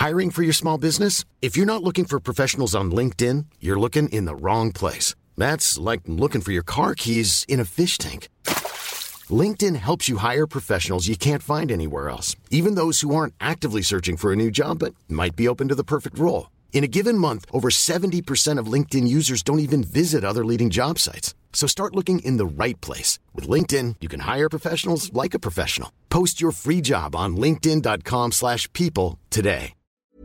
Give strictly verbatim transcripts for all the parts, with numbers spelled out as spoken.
Hiring for your small business? If you're not looking for professionals on LinkedIn, you're looking in the wrong place. That's like looking for your car keys in a fish tank. LinkedIn helps you hire professionals you can't find anywhere else, even those who aren't actively searching for a new job but might be open to the perfect role. In a given month, over seventy percent of LinkedIn users don't even visit other leading job sites. So start looking in the right place. With LinkedIn, you can hire professionals like a professional. Post your free job on linkedin.com slash people today.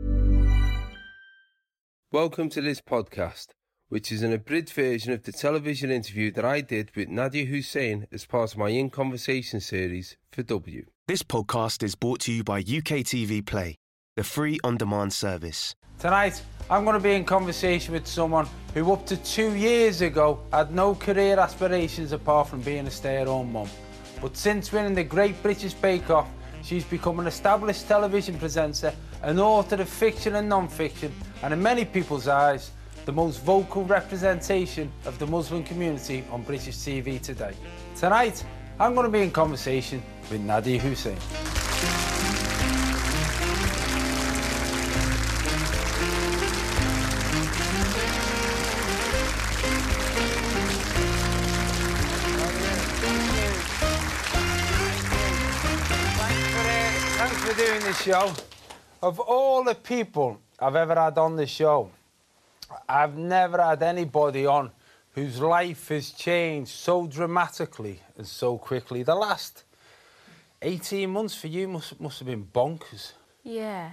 Welcome to this podcast, which is an abridged version of the television interview that I did with Nadia Hussain as part of my In Conversation series for W. This podcast is brought to you by U K T V Play, the free on-demand service. Tonight, I'm going to be in conversation with someone who up to two years ago had no career aspirations apart from being a stay-at-home mum. But since winning the Great British Bake Off, she's become an established television presenter, an author of fiction and non-fiction, and in many people's eyes, the most vocal representation of the Muslim community on British T V today. Tonight, I'm going to be in conversation with Nadia Hussain. Thanks for doing this show. Of all the people I've ever had on the show, I've never had anybody on whose life has changed so dramatically and so quickly. The last eighteen months for you must, must have been bonkers. Yeah.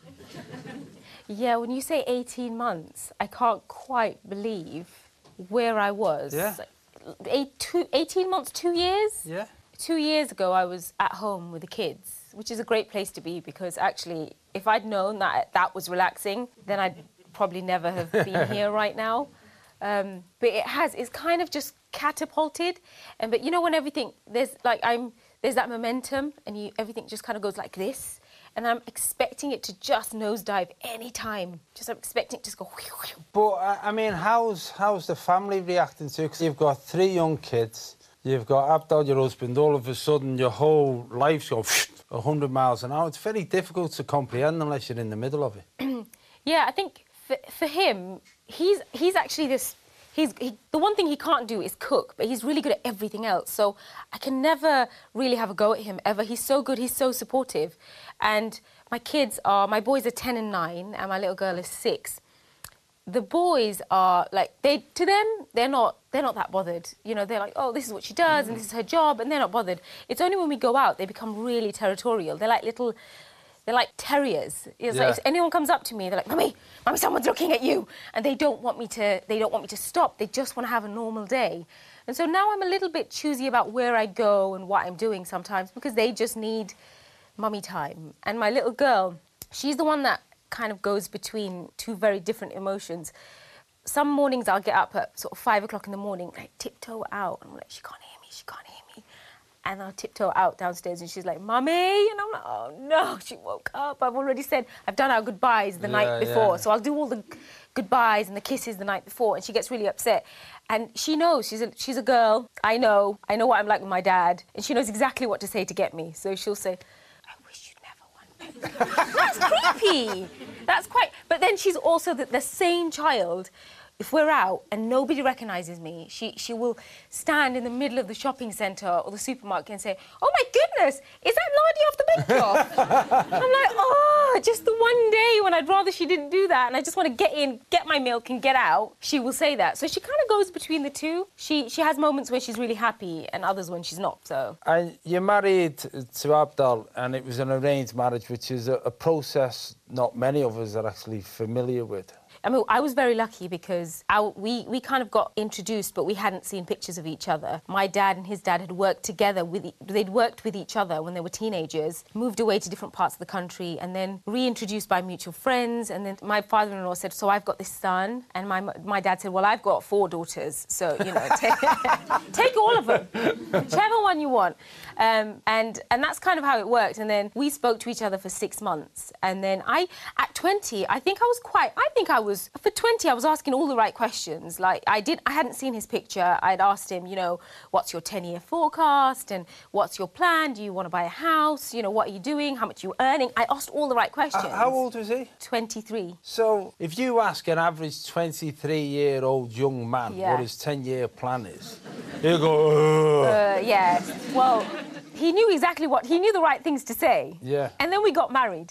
Yeah, when you say eighteen months, I can't quite believe where I was. Yeah. Eight, two, eighteen months, two years? Yeah. Two years ago, I was at home with the kids, which is a great place to be because actually, if I'd known that that was relaxing, then I'd probably never have been here right now. Um, but it has, it's kind of just catapulted. And but you know when everything, there's like, I'm, there's that momentum and you, everything just kind of goes like this. And I'm expecting it to just nosedive any time. Just I'm expecting it to just go whew, whew. But, uh, I mean, how's, how's the family reacting to it? Because you've got three young kids. You've got Abdul, your husband, all of a sudden your whole life's going one hundred miles an hour. It's very difficult to comprehend unless you're in the middle of it. Yeah, I think for, for him, he's he's actually this... He's, he, the one thing he can't do is cook, but he's really good at everything else. So I can never really have a go at him, ever. He's so good, he's so supportive. And my kids are... My boys are ten and nine, and my little girl is six. The boys are, like, they to them, they're not they're not that bothered. You know, they're like, oh, this is what she does, and this is her job, and they're not bothered. It's only when we go out, they become really territorial. They're like little... They're like terriers. It's Yeah. like if anyone comes up to me, they're like, Mummy, Mummy, someone's looking at you. And they don't want me to they don't want me to stop. They just want to have a normal day. And so now I'm a little bit choosy about where I go and what I'm doing sometimes because they just need mummy time. And my little girl, she's the one that kind of goes between two very different emotions. Some mornings I'll get up at sort of five o'clock in the morning, like tiptoe out. And I'm like, she can't hear me, she can't hear me. And I'll tiptoe out downstairs and she's like, Mummy! And I'm like, oh no, she woke up. I've already said, I've done our goodbyes the Yeah, night before. yeah. So I'll do all the goodbyes and the kisses the night before. And she gets really upset. And she knows, she's a, she's a girl. I know, I know what I'm like with my dad. And she knows exactly what to say to get me. So she'll say, I wish you'd never won. That's creepy. That's quite... But then she's also the, the same child. If we're out and nobody recognises me, she, she will stand in the middle of the shopping centre or the supermarket and say, oh, my goodness, is that Nadia off the Bake Off? I'm like, oh, just the one day when I'd rather she didn't do that and I just want to get in, get my milk and get out, she will say that. So she kind of goes between the two. She she has moments where she's really happy and others when she's not, so... And you're married to Abdul, and it was an arranged marriage, which is a, a process not many of us are actually familiar with. I mean, I was very lucky because I, we, we kind of got introduced, but we hadn't seen pictures of each other. My dad and his dad had worked together with... E- they'd worked with each other when they were teenagers, moved away to different parts of the country, and then reintroduced by mutual friends. And then my father-in-law said, so I've got this son. And my my dad said, well, I've got four daughters, so, you know, take, take all of them, whichever one you want. Um, and, and that's kind of how it worked. And then we spoke to each other for six months. And then I, at twenty, I think I was quite... I think I was was, for twenty, I was asking all the right questions. Like, I did, I hadn't seen his picture. I'd asked him, you know, what's your ten-year forecast and what's your plan? Do you want to buy a house? You know, what are you doing? How much are you earning? I asked all the right questions. Uh, how old was he? twenty-three. So, if you ask an average twenty-three-year-old young man Yeah. what his ten-year plan is, he'll go, ugh. Uh, yeah, well, he knew exactly what, he knew the right things to say. Yeah. And then we got married.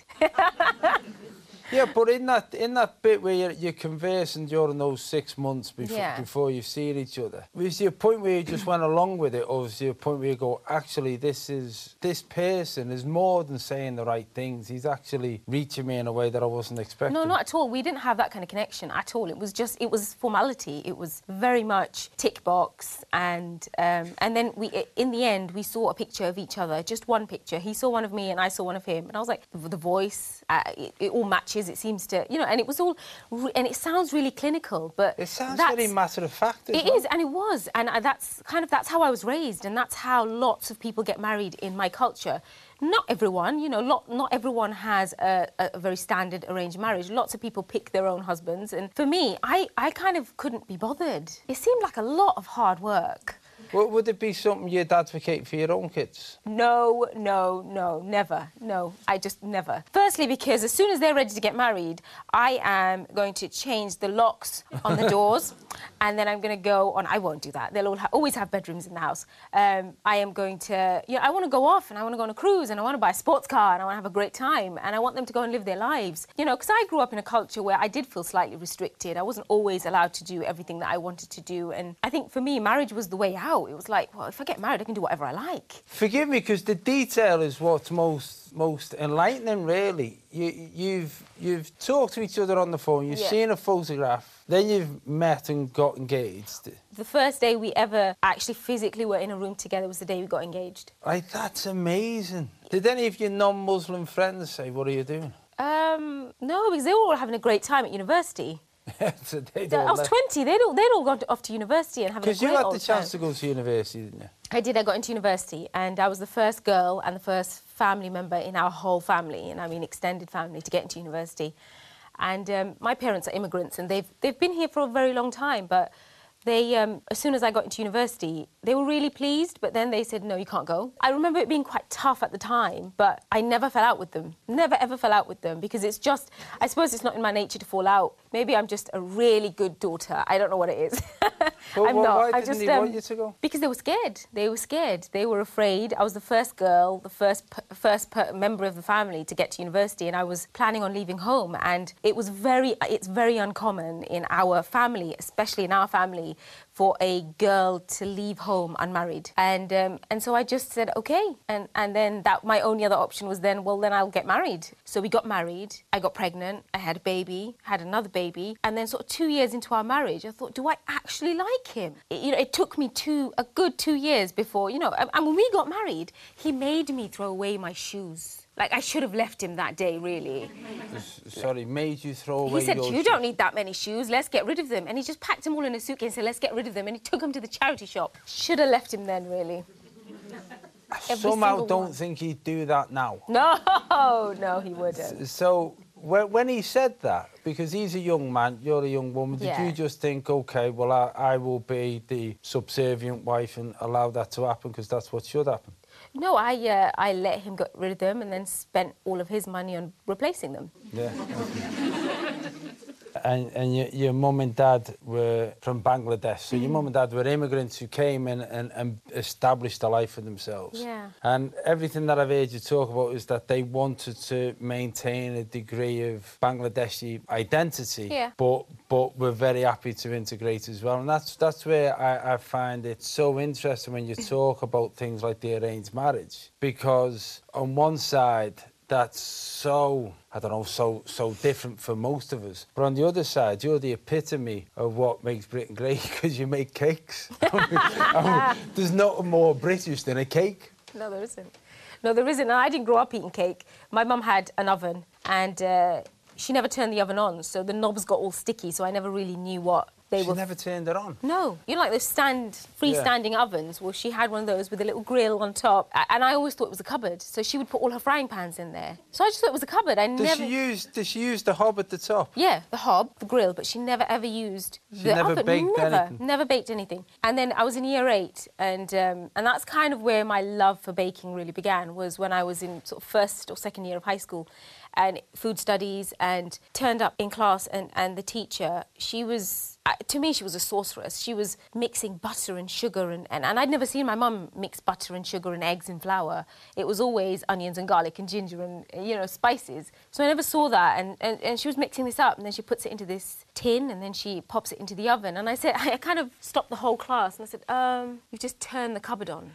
Yeah, but in that in that bit where you're, you're conversing during those six months before Yeah. before you've seen each other, was there a point where you just went along with it, or was there a point where you go, actually, this is this person is more than saying the right things. He's actually reaching me in a way that I wasn't expecting. No, not at all. We didn't have that kind of connection at all. It was just, it was formality. It was very much tick box, and um, and then we, in the end, we saw a picture of each other, just one picture. He saw one of me, and I saw one of him, and I was like, the voice, uh, it, it all matches. It seems to, you know, and it was all, re- and it sounds really clinical, but It sounds that's- very matter of fact. as It well. is, and it was, and uh, that's kind of that's how I was raised, and that's how lots of people get married in my culture. Not everyone, you know, lot, not everyone has a, a very standard arranged marriage. Lots of people pick their own husbands, and for me, I, I kind of couldn't be bothered. It seemed like a lot of hard work. Well, would it be something you'd advocate for your own kids? No, no, no, never. No, I just never. Firstly, because as soon as they're ready to get married, I am going to change the locks on the doors, and then I'm going to go on. I won't do that. They'll all ha- always have bedrooms in the house. Um, I am going to, you know, I want to go off, and I want to go on a cruise, and I want to buy a sports car, and I want to have a great time, and I want them to go and live their lives. You know, because I grew up in a culture where I did feel slightly restricted. I wasn't always allowed to do everything that I wanted to do, and I think for me, marriage was the way out. It was like, well, if I get married, I can do whatever I like. Forgive me, because the detail is what's most most enlightening, really. You, you've you've talked to each other on the phone, you've Yeah. seen a photograph, then you've met and got engaged. The first day we ever actually physically were in a room together was the day we got engaged. Like, that's amazing. Did any of your non-Muslim friends say, what are you doing? Um, no, because they were all having a great time at university. So they'd I all was left. twenty, they'd all, they'd all gone to, off to university and having a Because great you had old the chance time. to go to university, didn't you? I did, I got into university, and I was the first girl and the first family member in our whole family, and I mean extended family, to get into university. And um, my parents are immigrants, and they've, they've been here for a very long time, but they, um, as soon as I got into university, they were really pleased, but then they said, no, you can't go. I remember it being quite tough at the time, but I never fell out with them. Never, ever fell out with them, because it's just, I suppose it's not in my nature to fall out. Maybe I'm just a really good daughter. I don't know what it is. But I'm why- not. why I didn't just, he um, want you to go? Because they were scared. They were scared. They were afraid. I was the first girl, the first p- first p- member of the family to get to university, and I was planning on leaving home. And it was very, it's very uncommon in our family, especially in our family, for a girl to leave home unmarried. And um, and so I just said, okay. And and then that my only other option was then, well, then I'll get married. So we got married. I got pregnant. I had a baby, had another baby. And then sort of two years into our marriage, I thought, do I actually like him? It, you know, it took me two, a good two years before, you know, and, and when we got married, he made me throw away my shoes. Like, I should have left him that day, really. Sorry, made you throw away He said, your you don't need that many shoes, let's get rid of them. And he just packed them all in a suitcase and said, let's get rid of them. And he took them to the charity shop. Should have left him then, really. Every Somehow single don't one. think he'd do that now. No, no, he wouldn't. So, when, when he said that, because he's a young man, you're a young woman, did Yeah. you just think, OK, well, I, I will be the subservient wife and allow that to happen, because that's what should happen? No, I, uh, I let him get rid of them and then spent all of his money on replacing them. Yeah. And, and your, your mum and dad were from Bangladesh, so your mum and dad were immigrants who came in and, and established a life for themselves. Yeah. And everything that I've heard you talk about is that they wanted to maintain a degree of Bangladeshi identity, Yeah. but but were very happy to integrate as well. And that's that's where I, I find it so interesting when you talk about things like the arranged marriage, because on one side, that's so, I don't know, so so different for most of us. But on the other side, you're the epitome of what makes Britain great, because you make cakes. I mean, I mean, there's nothing more British than a cake. No, there isn't. No, there isn't. And I didn't grow up eating cake. My mum had an oven, and uh, she never turned the oven on, so the knobs got all sticky, so I never really knew what They she were never turned it on? No. You know, like those stand, freestanding yeah. ovens? Well, she had one of those with a little grill on top. And I always thought it was a cupboard. So she would put all her frying pans in there. So I just thought it was a cupboard. I does never... She use, does she use the hob at the top? Yeah, the hob, the grill, but she never ever used she the never oven. Baked never, anything. never baked anything. And then I was in year eight, and um, and that's kind of where my love for baking really began, was when I was in sort of first or second year of high school, and food studies, and turned up in class, and, and the teacher, she was, uh, to me, she was a sorceress. She was mixing butter and sugar, and, and, and I'd never seen my mum mix butter and sugar and eggs and flour. It was always onions and garlic and ginger and, you know, spices. So I never saw that, and, and, and she was mixing this up, and then she puts it into this tin, and then she pops it into the oven. And I said, I kind of stopped the whole class, and I said, um, you've just turned the cupboard on.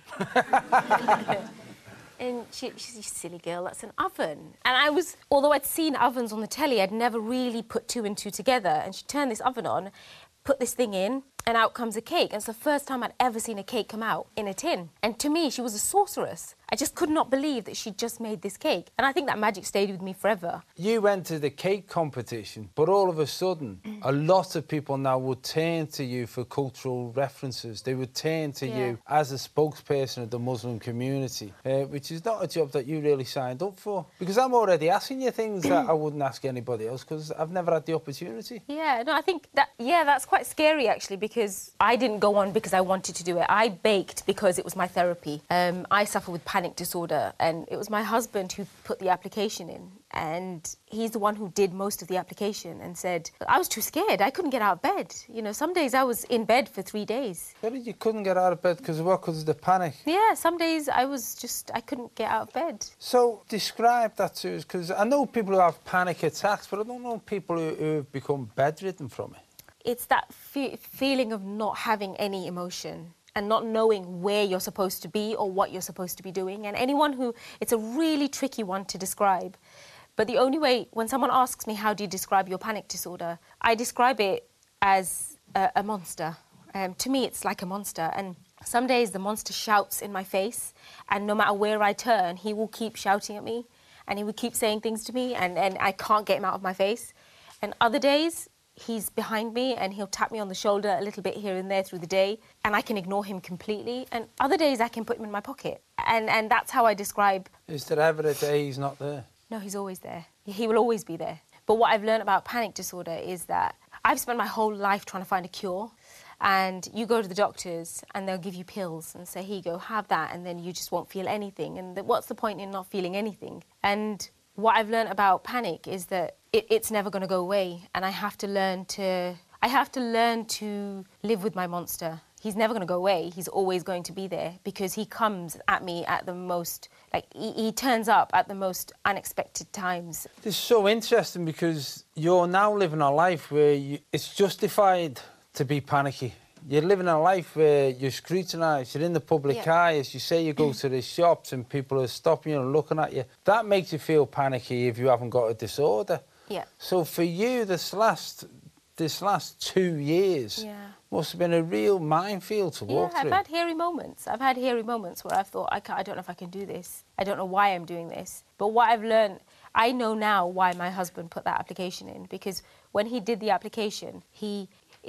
And she, she's a silly girl, that's an oven. And I was, although I'd seen ovens on the telly, I'd never really put two and two together. And she turned this oven on, put this thing in, and out comes a cake. And it's the first time I'd ever seen a cake come out in a tin. And to me, she was a sorceress. I just could not believe that she'd just made this cake. And I think that magic stayed with me forever. You went to the cake competition, but all of a sudden, a lot of people now would turn to you for cultural references. They would turn to yeah. you as a spokesperson of the Muslim community, uh, which is not a job that you really signed up for. Because I'm already asking you things that I wouldn't ask anybody else, because I've never had the opportunity. Yeah, no, I think that, yeah, that's quite scary, actually, because I didn't go on because I wanted to do it. I baked because it was my therapy. Um, I suffer with panic disorder, and it was my husband who put the application in, and he's the one who did most of the application, and said, I was too scared, I couldn't get out of bed. You know, some days I was in bed for three days. But you couldn't get out of bed because of what? Because of the panic? Yeah, some days I was just, I couldn't get out of bed. So describe that to us, because I know people who have panic attacks, but I don't know people who, who have become bedridden from it. It's that fe feeling of not having any emotion and not knowing where you're supposed to be or what you're supposed to be doing. And anyone who... It's a really tricky one to describe. But the only way... When someone asks me, how do you describe your panic disorder? I describe it as a, a monster. Um, to me, it's like a monster. And some days the monster shouts in my face, and no matter where I turn, he will keep shouting at me, and he will keep saying things to me, and, and I can't get him out of my face. And other days... he's behind me and he'll tap me on the shoulder a little bit here and there through the day, and I can ignore him completely. And other days I can put him in my pocket. And, and that's how I describe... Is there ever a day he's not there? No, he's always there. He will always be there. But what I've learned about panic disorder is that I've spent my whole life trying to find a cure. And you go to the doctors and they'll give you pills and say, here you go, have that, and then you just won't feel anything. And the, what's the point in not feeling anything? And what I've learned about panic is that it, it's never going to go away, and I have to learn to... I have to learn to live with my monster. He's never going to go away. He's always going to be there, because he comes at me at the most... Like, he, he turns up at the most unexpected times. This is so interesting, because you're now living a life where you, it's justified to be panicky. You're living a life where you're scrutinised, you're in the public yeah. eye. As you say, you go to the shops and people are stopping you and looking at you. That makes you feel panicky if you haven't got a disorder. Yeah. So for you, this last this last two years yeah. must have been a real minefield to walk yeah, through. I've had hairy moments. I've had hairy moments where I've thought, I, can't, I don't know if I can do this. I don't know why I'm doing this. But what I've learned, I know now why my husband put that application in, because when he did the application, he...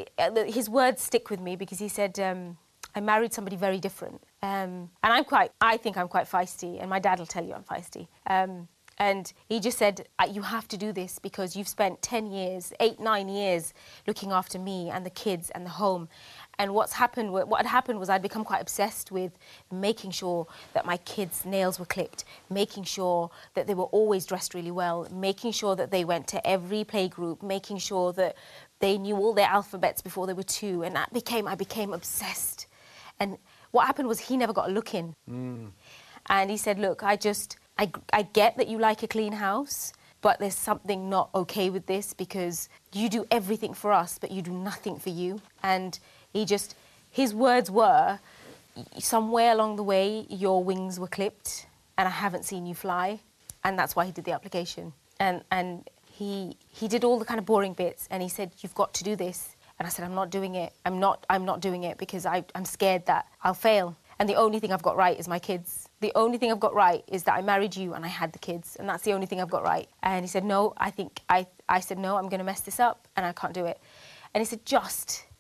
his words stick with me, because he said, um, I married somebody very different. Um, and I'm quite, I think I'm quite feisty, and my dad will tell you I'm feisty. Um, and he just said, you have to do this because you've spent ten years, eight, nine years looking after me and the kids and the home. And what's happened, what had happened was I'd become quite obsessed with making sure that my kids' nails were clipped, making sure that they were always dressed really well, making sure that they went to every playgroup, making sure that they knew all their alphabets before they were two. And that became, I became obsessed. And what happened was he never got a look in. Mm. And he said, look, I just, I, I get that you like a clean house, but there's something not okay with this, because you do everything for us, but you do nothing for you. And he just, his words were, somewhere along the way, your wings were clipped and I haven't seen you fly. And that's why he did the application. And, and he, he did all the kind of boring bits, and he said, you've got to do this. And I said, I'm not doing it. I'm not, I'm not doing it because I, I'm scared that I'll fail. And the only thing I've got right is my kids. The only thing I've got right is that I married you and I had the kids, and that's the only thing I've got right. And he said, no, I think, I, I said, no, I'm going to mess this up and I can't do it. And he said, just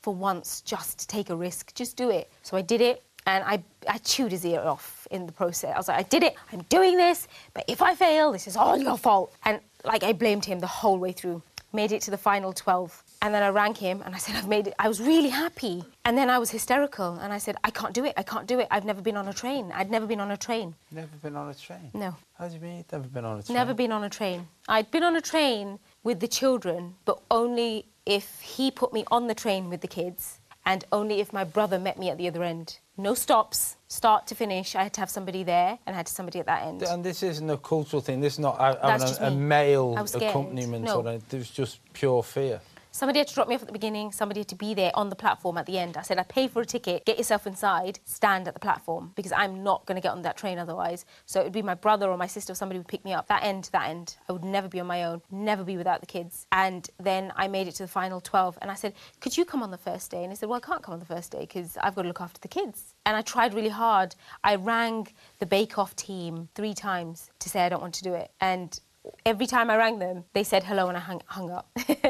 for once, just take a risk. Just do it. So I did it, and I, I chewed his ear off in the process. I was like, I did it, I'm doing this, but if I fail, this is all your fault. And, like, I blamed him the whole way through. Made it to the final twelve. And then I rang him and I said, I've made it. I was really happy. And then I was hysterical. And I said, I can't do it. I can't do it. I've never been on a train. I'd never been on a train. Never been on a train? No. How do you mean you've never been on a train? Never been on a train. I'd been on a train with the children, but only if he put me on the train with the kids and only if my brother met me at the other end. No stops, start to finish. I had to have somebody there and I had somebody at that end. And this isn't a cultural thing. This is not having a, a male accompaniment. No. Or it was just pure fear. Somebody had to drop me off at the beginning, somebody had to be there on the platform at the end. I said, I paid for a ticket, get yourself inside, stand at the platform, because I'm not going to get on that train otherwise. So it would be my brother or my sister or somebody would pick me up. That end to that end. I would never be on my own, never be without the kids. And then I made it to the final twelve, and I said, could you come on the first day? And he said, well, I can't come on the first day because I've got to look after the kids. And I tried really hard. I rang the Bake Off team three times to say I don't want to do it. And every time I rang them, they said hello and I hung, hung up.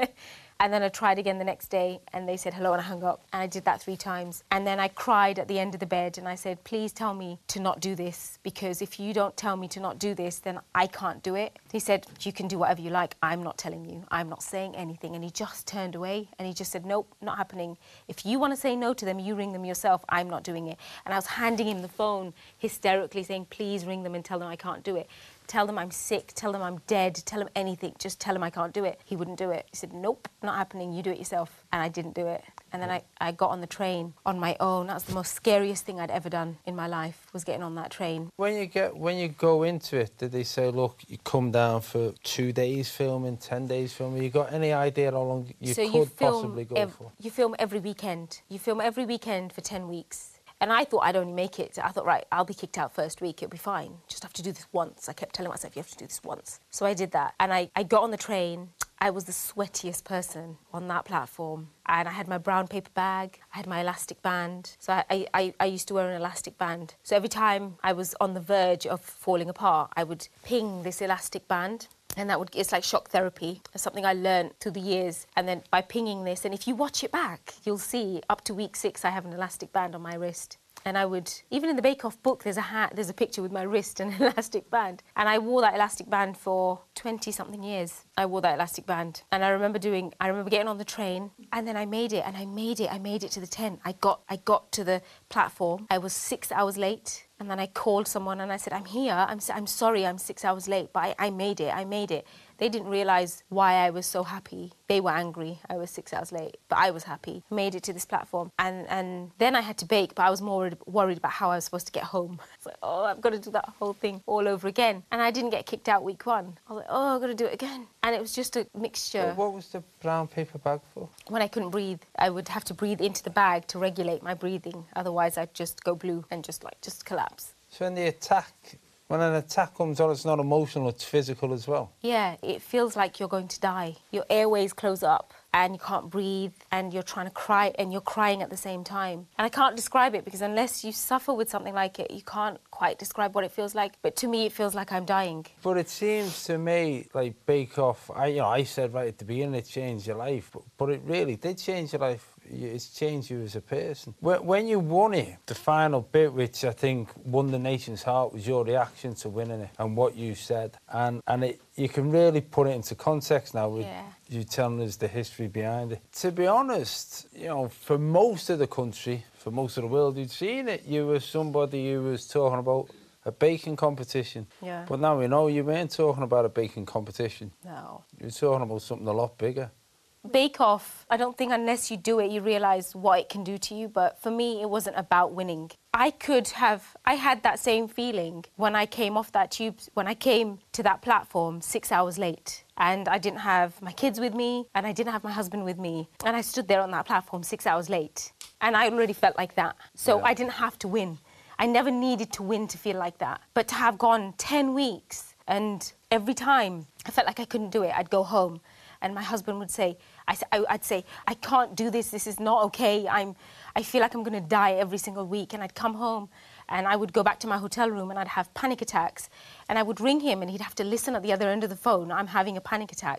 And then I tried again the next day and they said hello and I hung up. And I did that three times. And then I cried at the end of the bed and I said, please tell me to not do this, because if you don't tell me to not do this, then I can't do it. He said, you can do whatever you like. I'm not telling you. I'm not saying anything. And he just turned away and he just said, nope, not happening. If you want to say no to them, you ring them yourself. I'm not doing it. And I was handing him the phone hysterically saying, please ring them and tell them I can't do it. Tell them I'm sick, tell them I'm dead, tell them anything, just tell them I can't do it. He wouldn't do it. He said, nope, not happening, you do it yourself. And I didn't do it. And then I, I got on the train on my own. That was the most scariest thing I'd ever done in my life, was getting on that train. When you get when you go into it, did they say, look, you come down for two days filming, ten days filming? You got any idea how long you so could you film possibly go ev- for? You film every weekend. You film every weekend for ten weeks. And I thought I'd only make it. I thought, right, I'll be kicked out first week, it'll be fine. Just have to do this once. I kept telling myself, you have to do this once. So I did that. And I, I got on the train. I was the sweatiest person on that platform. And I had my brown paper bag. I had my elastic band. So I, I, I used to wear an elastic band. So every time I was on the verge of falling apart, I would ping this elastic band. And that would, it's like shock therapy. It's something I learned through the years. And then by pinging this, and if you watch it back, you'll see up to week six, I have an elastic band on my wrist. And I would, even in the Bake Off book, there's a hat, there's a picture with my wrist and an elastic band. And I wore that elastic band for twenty-something years. I wore that elastic band. And I remember doing, I remember getting on the train, and then I made it, and I made it, I made it to the tent. I got, I got to the platform. I was six hours late. And then I called someone and I said, I'm here, I'm, I'm sorry, I'm six hours late, but I, I made it, I made it. They didn't realise why I was so happy. They were angry I was six hours late, but I was happy. I made it to this platform. And, and then I had to bake, but I was more worried about how I was supposed to get home. It's like, oh, I've got to do that whole thing all over again. And I didn't get kicked out week one. I was like, oh, I've got to do it again. And it was just a mixture. What was the brown paper bag for? When I couldn't breathe, I would have to breathe into the bag to regulate my breathing. Otherwise, I'd just go blue and just, like, just collapse. So when the attack, when an attack comes on, it's not emotional, it's physical as well. Yeah, it feels like you're going to die. Your airways close up and you can't breathe and you're trying to cry and you're crying at the same time. And I can't describe it because unless you suffer with something like it, you can't quite describe what it feels like. But to me, it feels like I'm dying. But it seems to me like Bake Off, I, you know, I said right at the beginning it changed your life, but, but it really did change your life. It's changed you as a person. When you won it, the final bit, which I think won the nation's heart, was your reaction to winning it and what you said. And and it, you can really put it into context now with yeah. you telling us the history behind it. To be honest, you know, for most of the country, for most of the world who'd seen it, you were somebody who was talking about a baking competition. Yeah. But now we know you weren't talking about a baking competition. No. You were talking about something a lot bigger. Bake Off, I don't think unless you do it, you realise what it can do to you. But for me, it wasn't about winning. I could have, I had that same feeling when I came off that tube, when I came to that platform six hours late. And I didn't have my kids with me, and I didn't have my husband with me. And I stood there on that platform six hours late. And I already felt like that. So yeah. I didn't have to win. I never needed to win to feel like that. But to have gone ten weeks, and every time I felt like I couldn't do it, I'd go home. And my husband would say, I, I'd say, I can't do this, this is not okay. I'm, I feel like I'm going to die every single week. And I'd come home and I would go back to my hotel room and I'd have panic attacks. And I would ring him and he'd have to listen at the other end of the phone. I'm having a panic attack.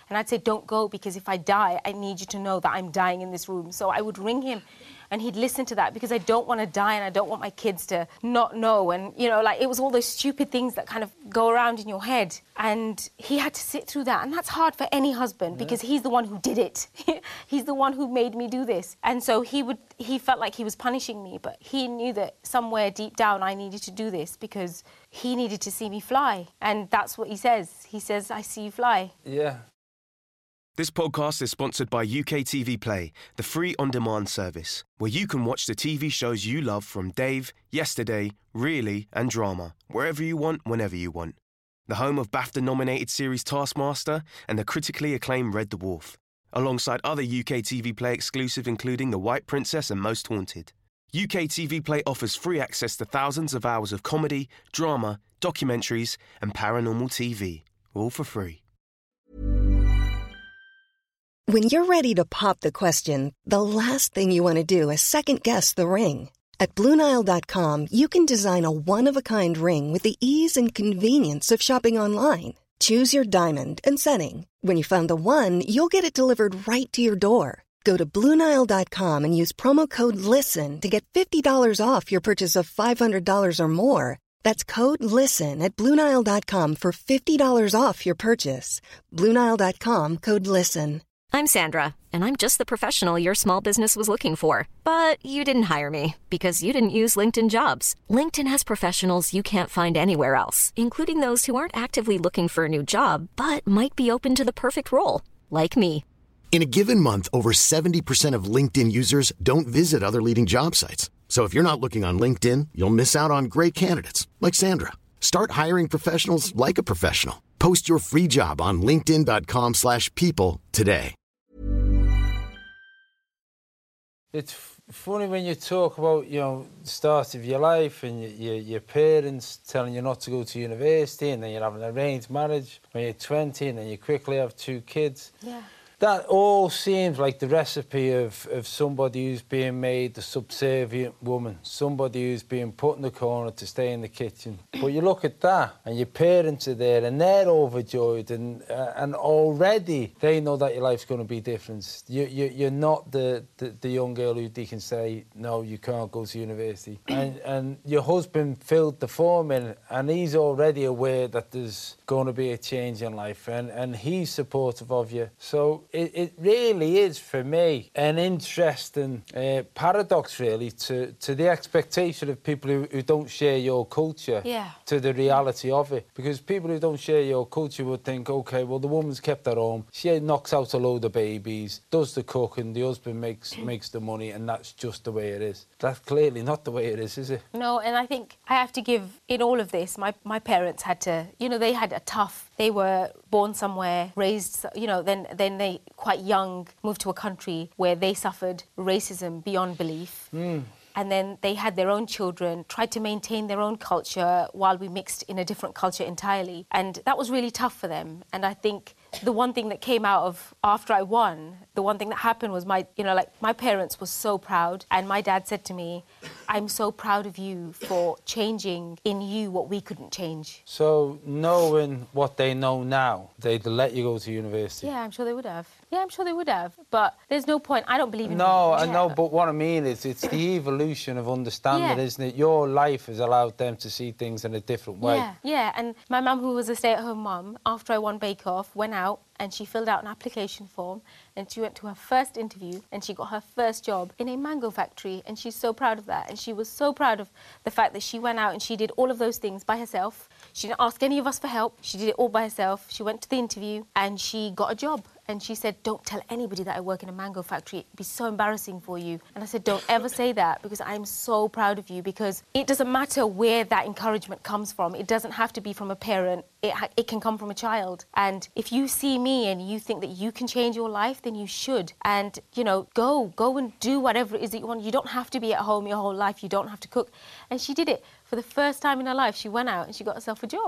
And I'd say, don't go, because if I die, I need you to know that I'm dying in this room. So I would ring him and he'd listen to that, because I don't want to die and I don't want my kids to not know. And, you know, like, it was all those stupid things that kind of go around in your head. And he had to sit through that. And that's hard for any husband, yeah. because he's the one who did it. He's the one who made me do this. And so he would, he felt like he was punishing me, but he knew that somewhere deep down I needed to do this because he needed to see me fly. And that's what he says. He says, I see you fly. Yeah. This podcast is sponsored by U K T V Play, the free on-demand service, where you can watch the T V shows you love from Dave, Yesterday, Really, and Drama, wherever you want, whenever you want. The home of BAFTA-nominated series Taskmaster and the critically acclaimed Red Dwarf, alongside other U K T V Play exclusive including The White Princess and Most Haunted. U K T V Play offers free access to thousands of hours of comedy, drama, documentaries, and paranormal T V, all for free. When you're ready to pop the question, the last thing you want to do is second-guess the ring. At Blue Nile dot com, you can design a one-of-a-kind ring with the ease and convenience of shopping online. Choose your diamond and setting. When you find the one, you'll get it delivered right to your door. Go to Blue Nile dot com and use promo code LISTEN to get fifty dollars off your purchase of five hundred dollars or more. That's code LISTEN at Blue Nile dot com for fifty dollars off your purchase. Blue Nile dot com, code LISTEN. I'm Sandra, and I'm just the professional your small business was looking for. But you didn't hire me because you didn't use LinkedIn Jobs. LinkedIn has professionals you can't find anywhere else, including those who aren't actively looking for a new job, but might be open to the perfect role, like me. In a given month, over seventy percent of LinkedIn users don't visit other leading job sites. So if you're not looking on LinkedIn, you'll miss out on great candidates like Sandra. Start hiring professionals like a professional. Post your free job on linkedin dot com slash people today. It's f- funny when you talk about, you know, the start of your life and your, your, your parents telling you not to go to university, and then you're having an arranged marriage when you're twenty, and then you quickly have two kids. Yeah. That all seems like the recipe of, of somebody who's being made the subservient woman, somebody who's being put in the corner to stay in the kitchen. But you look at that, and your parents are there, and they're overjoyed, and uh, and already they know that your life's going to be different. You, you, you're not the, the, the young girl who they can say, no, you can't go to university. And, and your husband filled the form in, and he's already aware that there's going to be a change in life, and, and he's supportive of you. So It, it really is, for me, an interesting uh, paradox, really, to, to the expectation of people who, who don't share your culture yeah. to the reality of it. Because people who don't share your culture would think, OK, well, the woman's kept at home, she knocks out a load of babies, does the cooking, the husband makes makes the money, and that's just the way it is. That's clearly not the way it is, is it? No, and I think I have to give, in all of this, my, my parents had to, you know, they had a tough, they were born somewhere, raised, you know, then, then they, quite young, moved to a country where they suffered racism beyond belief. Mm. And then they had their own children, tried to maintain their own culture while we mixed in a different culture entirely. And that was really tough for them. And I think the one thing that came out of after I won, the one thing that happened was my, you know, like my parents were so proud. And my dad said to me, I'm so proud of you for changing in you what we couldn't change. So knowing what they know now, they'd let you go to university? Yeah, I'm sure they would have. Yeah, I'm sure they would have. But there's no point. I don't believe in... No, I yeah. know, but what I mean is it's the evolution of understanding, yeah. isn't it? Your life has allowed them to see things in a different way. Yeah, yeah. And my mum, who was a stay-at-home mum, after I won Bake Off, went out and she filled out an application form and she went to her first interview and she got her first job in a mango factory, and she's so proud of that. And she was so proud of the fact that she went out and she did all of those things by herself. She didn't ask any of us for help. She did it all by herself. She went to the interview and she got a job. And she said, don't tell anybody that I work in a mango factory. It'd be so embarrassing for you. And I said, don't ever say that, because I'm so proud of you, because it doesn't matter where that encouragement comes from. It doesn't have to be from a parent. It, ha- it can come from a child. And if you see me and you think that you can change your life, then you should. And, you know, go, go and do whatever it is that you want. You don't have to be at home your whole life. You don't have to cook. And she did it. For the first time in her life, she went out and she got herself a job.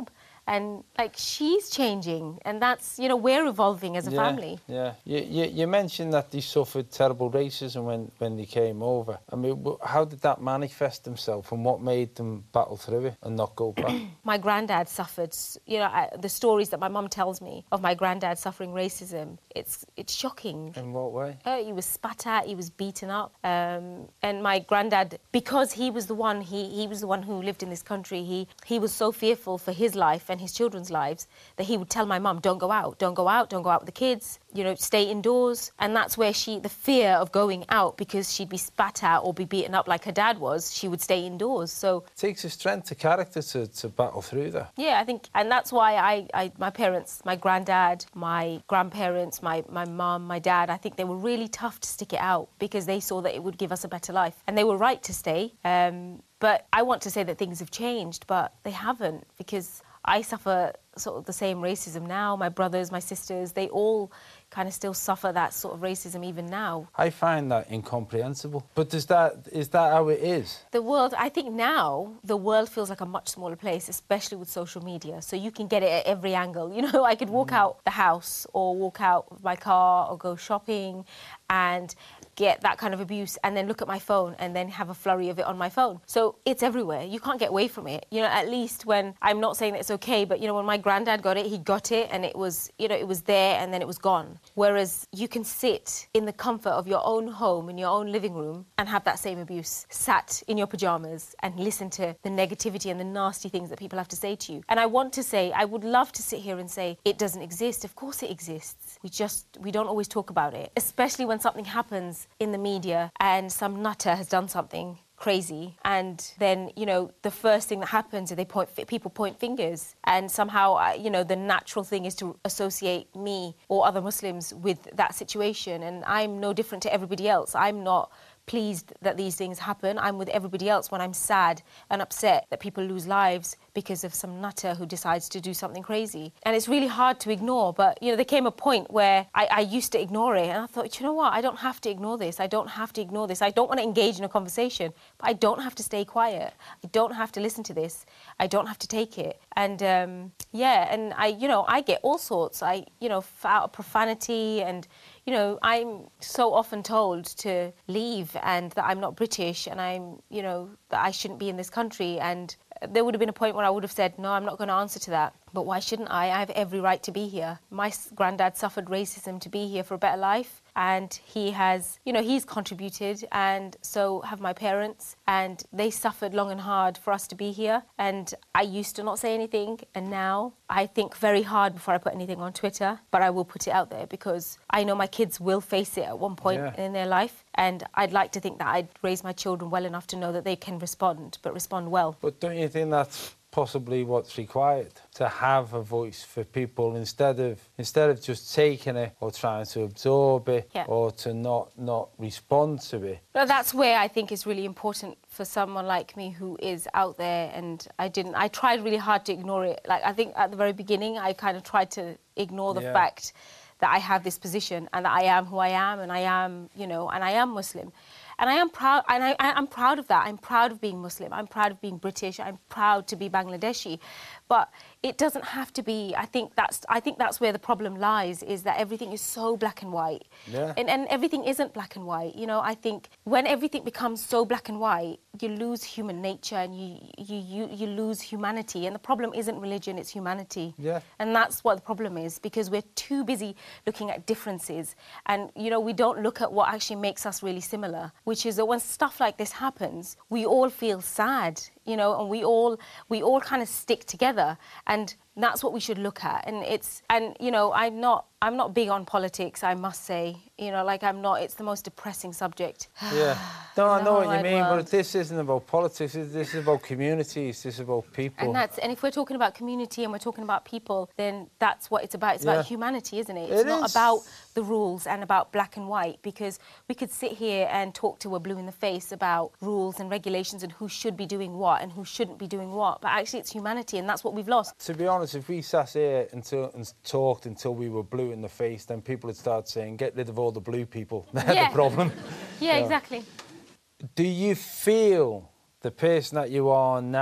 And, like, she's changing. And that's, you know, we're evolving as a yeah, family. Yeah. You, you, you mentioned that they suffered terrible racism when, when they came over. I mean, how did that manifest themselves and what made them battle through it and not go back? My granddad suffered, you know, I, the stories that my mum tells me of my granddad suffering racism, it's it's shocking. In what way? Uh, he was spat at, he was beaten up. Um, and my granddad, because he was the one, he, he was the one who lived in this country, he, he was so fearful for his life and his children's lives that he would tell my mum, don't go out, don't go out, don't go out with the kids, you know, stay indoors. And that's where she, the fear of going out because she'd be spat at or be beaten up like her dad was, she would stay indoors. So it takes a strength of character to, to battle through that. Yeah, I think, and that's why I, I my parents, my granddad, my grandparents, my, my mum, my dad, I think they were really tough to stick it out because they saw that it would give us a better life. And they were right to stay. Um, but I want to say that things have changed, but they haven't, because I suffer sort of the same racism now. My brothers, my sisters, they all kind of still suffer that sort of racism even now. I find that incomprehensible. But does that, is that how it is? The world, I think now, the world feels like a much smaller place, especially with social media. So you can get it at every angle. You know, I could walk mm. out the house or walk out with my car or go shopping and get that kind of abuse and then look at my phone and then have a flurry of it on my phone. So it's everywhere. You can't get away from it. You know, at least when, I'm not saying that it's okay, but, you know, when my granddad got it, he got it and it was, you know, it was there and then it was gone. Whereas you can sit in the comfort of your own home, in your own living room, and have that same abuse, sat in your pyjamas and listen to the negativity and the nasty things that people have to say to you. And I want to say, I would love to sit here and say, it doesn't exist. Of course it exists. We just, we don't always talk about it, especially when something happens in the media and some nutter has done something crazy, and then, you know, the first thing that happens is they point, people point fingers, and somehow, you know, the natural thing is to associate me or other Muslims with that situation, and I'm no different to everybody else. I'm not pleased that these things happen. I'm with everybody else when I'm sad and upset that people lose lives because of some nutter who decides to do something crazy. And it's really hard to ignore, but, you know, there came a point where I, I used to ignore it, and I thought, you know what, I don't have to ignore this. I don't have to ignore this. I don't want to engage in a conversation, but I don't have to stay quiet. I don't have to listen to this. I don't have to take it. And, um, yeah, and I, you know, I get all sorts. I, you know, out of profanity and, you know, I'm so often told to leave and that I'm not British and I'm, you know, that I shouldn't be in this country. And there would have been a point where I would have said, no, I'm not going to answer to that. But why shouldn't I? I have every right to be here. My granddad suffered racism to be here for a better life. And he has, you know, he's contributed, and so have my parents. And they suffered long and hard for us to be here. And I used to not say anything. And now I think very hard before I put anything on Twitter. But I will put it out there because I know my kids will face it at one point yeah. in their life. And I'd like to think that I'd raise my children well enough to know that they can respond, but respond well. But don't you think that's possibly what's required, to have a voice for people instead of instead of just taking it or trying to absorb it yeah. or to not not respond to it? Well, that's where I think it's really important for someone like me who is out there, and I didn't I tried really hard to ignore it. Like, I think at the very beginning I kind of tried to ignore the yeah. fact that I have this position and that I am who I am, and I am, you know, and I am Muslim. And I am proud, and I, I'm proud of that. I'm proud of being Muslim. I'm proud of being British. I'm proud to be Bangladeshi. But it doesn't have to be. I think that's. I think that's where the problem lies. Is that everything is so black and white, yeah. and and everything isn't black and white. You know, I think when everything becomes so black and white, you lose human nature and you you you, you lose humanity. And the problem isn't religion; it's humanity. Yeah. And that's what the problem is, because we're too busy looking at differences, and you know, we don't look at what actually makes us really similar. Which is that when stuff like this happens, we all feel sad, you know, and we all we all kind of stick together, and that's what we should look at. And it's and you know, I'm not I'm not big on politics, I must say. You know, like I'm not. It's the most depressing subject. Yeah. No, I know what you mean, world. but this isn't about politics. This is about communities. This is about people. And that's and if we're talking about community and we're talking about people, then that's what it's about. It's yeah. about humanity, isn't it? It's it not is. about the rules and about black and white, because we could sit here and talk till we're blue in the face about rules and regulations and who should be doing what and who shouldn't be doing what. But actually, it's humanity, and that's what we've lost. To be honest, if we sat here until, and talked until we were blue in the face, then people would start saying, get rid of all the blue people. They're yeah. the problem. yeah, yeah, exactly. Do you feel the person that you are now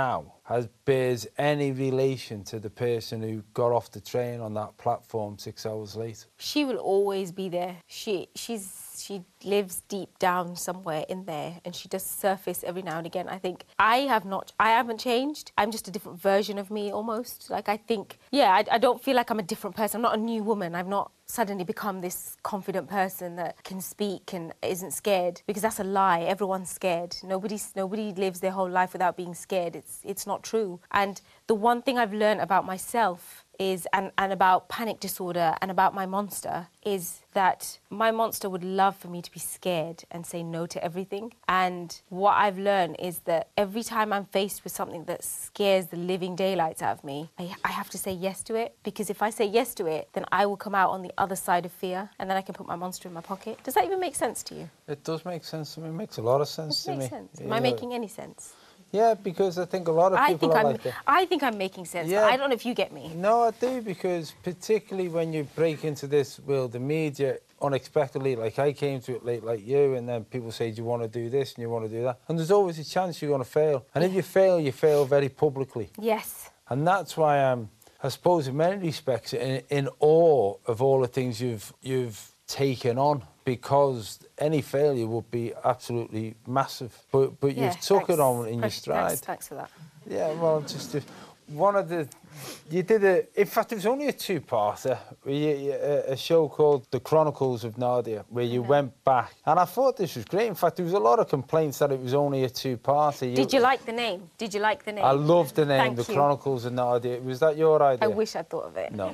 has bears any relation to the person who got off the train on that platform six hours late? She will always be there. She she's she lives deep down somewhere in there, and she does surface every now and again. I think I have not, I haven't changed. I'm just a different version of me almost. Like I think, yeah, I, I don't feel like I'm a different person. I'm not a new woman. I've not suddenly become this confident person that can speak and isn't scared, because that's a lie. Everyone's scared. Nobody's, nobody lives their whole life without being scared. It's, it's not true. And the one thing I've learned about myself is, and, and about panic disorder and about my monster, is that my monster would love for me to be scared and say no to everything. And what I've learned is that every time I'm faced with something that scares the living daylights out of me, I, I have to say yes to it. Because if I say yes to it, then I will come out on the other side of fear, and then I can put my monster in my pocket. Does that even make sense to you? It does make sense to me. It makes a lot of sense to me. Makes sense. Am I making any sense? Yeah, because I think a lot of I people think are I'm, like that. I think I'm making sense. Yeah. But I don't know if you get me. No, I do, because particularly when you break into this world of media unexpectedly, like I came to it late like you, and then people say, do you want to do this and you want to do that? And there's always a chance you're going to fail. And if you fail, you fail very publicly. Yes. And that's why I'm, I suppose, in many respects, in, in awe of all the things you've you've taken on, because any failure would be absolutely massive. But but Yeah, you've took thanks. it on in your Thanks, stride. Thanks, thanks for that. Yeah, well, just uh, one of the... You did a... In fact, it was only a two-parter, where you, you, a, a show called The Chronicles of Nadia, where you mm-hmm. went back. And I thought this was great. In fact, there was a lot of complaints that it was only a two-parter. You, Did you like the name? Did you like the name? I loved the name, Thank The you. Chronicles of Nadia. Was that your idea? I wish I'd thought of it. No.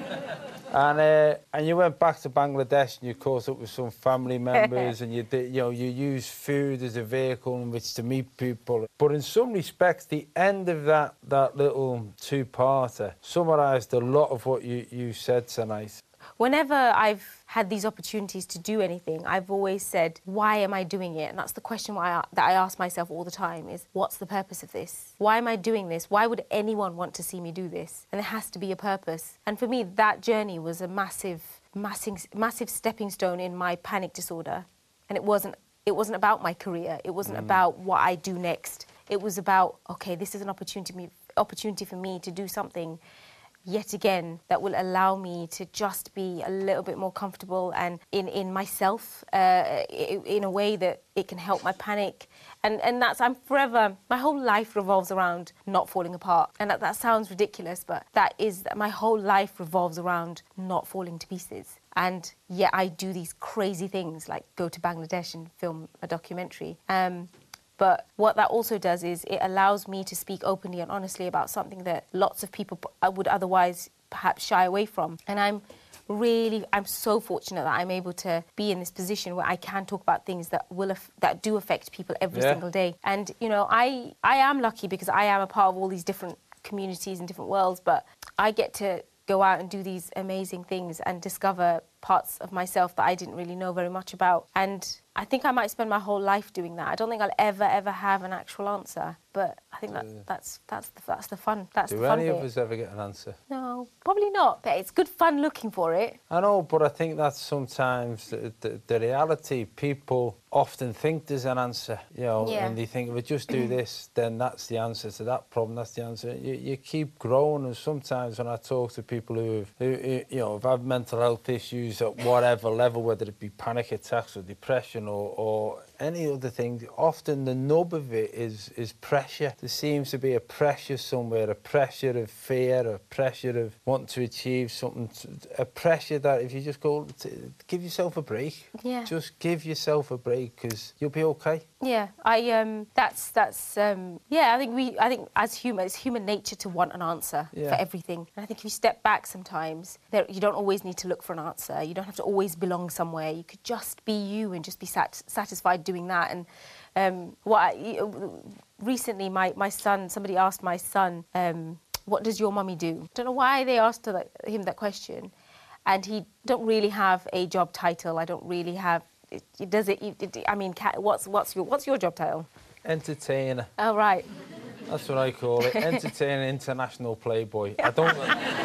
And uh, and you went back to Bangladesh and you caught up with some family members and you did, you know, you used food as a vehicle in which to meet people. But in some respects, the end of that that little two-parter summarised a lot of what you, you said tonight. Whenever I've had these opportunities to do anything, I've always said, why am I doing it? And that's the question why I, that I ask myself all the time is, what's the purpose of this? Why am I doing this? Why would anyone want to see me do this? And there has to be a purpose. And for me, that journey was a massive, massive, massive stepping stone in my panic disorder. And it wasn't, it wasn't about my career. It wasn't mm. about what I do next. It was about, okay, this is an opportunity, me, opportunity for me to do something yet again that will allow me to just be a little bit more comfortable and in, in myself uh, in a way that it can help my panic. And, and that's, I'm forever, my whole life revolves around not falling apart. And that, that sounds ridiculous, but that is, my whole life revolves around not falling to pieces. And yet I do these crazy things like go to Bangladesh and film a documentary. Um, But what that also does is it allows me to speak openly and honestly about something that lots of people would otherwise perhaps shy away from. And I'm really, I'm so fortunate that I'm able to be in this position where I can talk about things that will that do affect people every yeah. single day. And, you know, I, I am lucky because I am a part of all these different communities and different worlds, but I get to go out and do these amazing things and discover parts of myself that I didn't really know very much about. And I think I might spend my whole life doing that. I don't think I'll ever, ever have an actual answer. But I think that, that's that's the, that's the fun. That's Do the fun any bit. of us ever get an answer? No, probably not. But it's good fun looking for it. I know, but I think that's sometimes the, the, the reality. People often think there's an answer, you know, Yeah. and they think if we just do this, then that's the answer to that problem. That's the answer. You, you keep growing, and sometimes when I talk to people who, have, who, who you know, have had mental health issues at whatever level, whether it be panic attacks or depression or, or any other thing, often the nub of it is is pressure. There seems to be a pressure somewhere, a pressure of fear, a pressure of wanting to achieve something, a pressure that if you just go, give yourself a break. Yeah. Just give yourself a break because you'll be okay. Yeah, I um, that's that's um, yeah. I think we, I think as humans, it's human nature to want an answer Yeah. for everything. And I think if you step back, sometimes there, you don't always need to look for an answer. You don't have to always belong somewhere. You could just be you and just be sat, satisfied doing that. And um, what I, recently, my my son, somebody asked my son, um, "What does your mummy do?" I don't know why they asked her, him that question, and he don't really have a job title. I don't really have. It, it does it, it. I mean, what's what's your what's your job title? Entertainer. Oh right. That's what I call it. Entertainer, international playboy. I don't.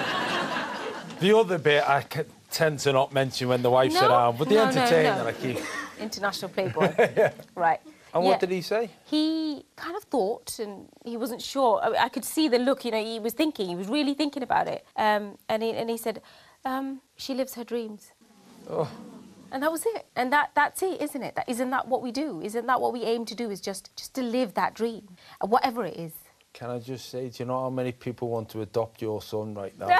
The other bit I tend to not mention when the wife's no, around, but the no, entertainer no, no. I keep. International playboy. Yeah. Right. And yeah. what did he say? He kind of thought, and he wasn't sure. I, I could see the look, you know, he was thinking, he was really thinking about it. Um, and, he, and he said, um, she lives her dreams. Oh. And that was it. And that, that's it, isn't it? That, isn't that what we do? Isn't that what we aim to do, is just, just to live that dream, whatever it is? Can I just say, do you know how many people want to adopt your son right now?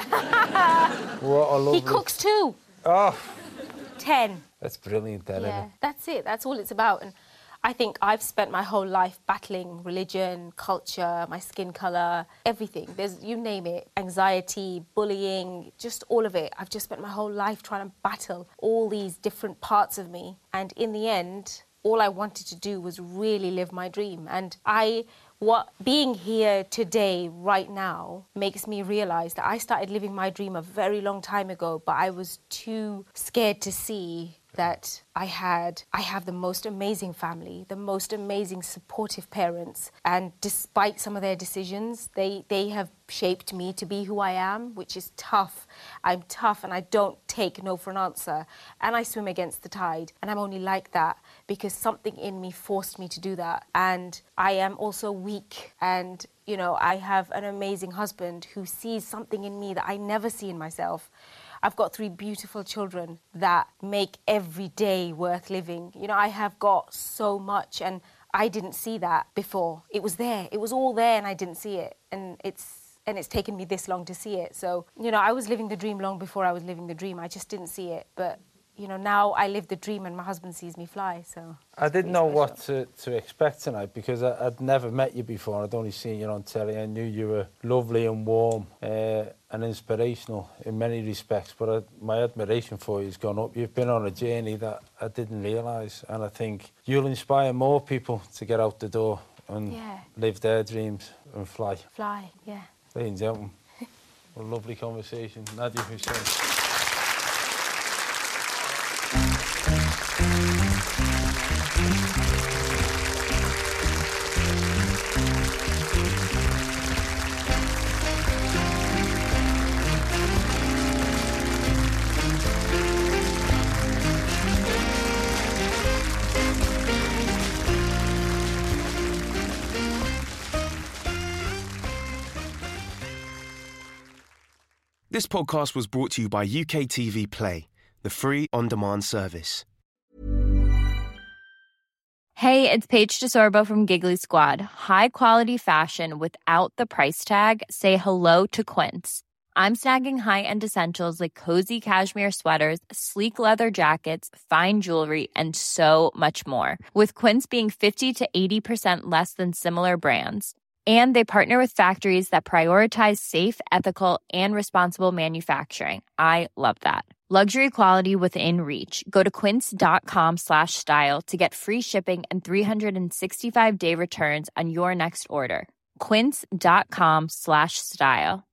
What a lovely... He cooks too. Oh. Ten. That's brilliant then, yeah, isn't it? That's it. That's all it's about. And I think I've spent my whole life battling religion, culture, my skin colour, everything. There's, you name it, anxiety, bullying, just all of it. I've just spent my whole life trying to battle all these different parts of me. And in the end, all I wanted to do was really live my dream. And I, what being here today, right now, makes me realise that I started living my dream a very long time ago, but I was too scared to see that I had, I have the most amazing family, the most amazing supportive parents, and despite some of their decisions, they, they have shaped me to be who I am, which is tough. I'm tough and I don't take no for an answer, and I swim against the tide, and I'm only like that because something in me forced me to do that. And I am also weak, and you know, I have an amazing husband who sees something in me that I never see in myself. I've got three beautiful children that make every day worth living. You know, I have got so much, and I didn't see that before. It was there. It was all there, and I didn't see it. And it's and it's taken me this long to see it. So, you know, I was living the dream long before I was living the dream. I just didn't see it. But, you know, now I live the dream, and my husband sees me fly, so... I didn't know what to, to expect tonight because I, I'd never met you before. I'd only seen you on telly. I knew you were lovely and warm uh, and inspirational in many respects, but I, my admiration for you has gone up. You've been on a journey that I didn't realise, and I think you'll inspire more people to get out the door and yeah. live their dreams and fly. Fly, yeah. Ladies and gentlemen, a lovely conversation. Nadia Hussain. This podcast was brought to you by U K T V Play, the free on-demand service. Hey, it's Paige DeSorbo from Giggly Squad. High quality fashion without the price tag. Say hello to Quince. I'm snagging high-end essentials like cozy cashmere sweaters, sleek leather jackets, fine jewelry, and so much more. With Quince being fifty to eighty percent less than similar brands. And they partner with factories that prioritize safe, ethical, and responsible manufacturing. I love that. Luxury quality within reach. Go to quince.com slash style to get free shipping and three sixty-five day returns on your next order. Quince.com slash style.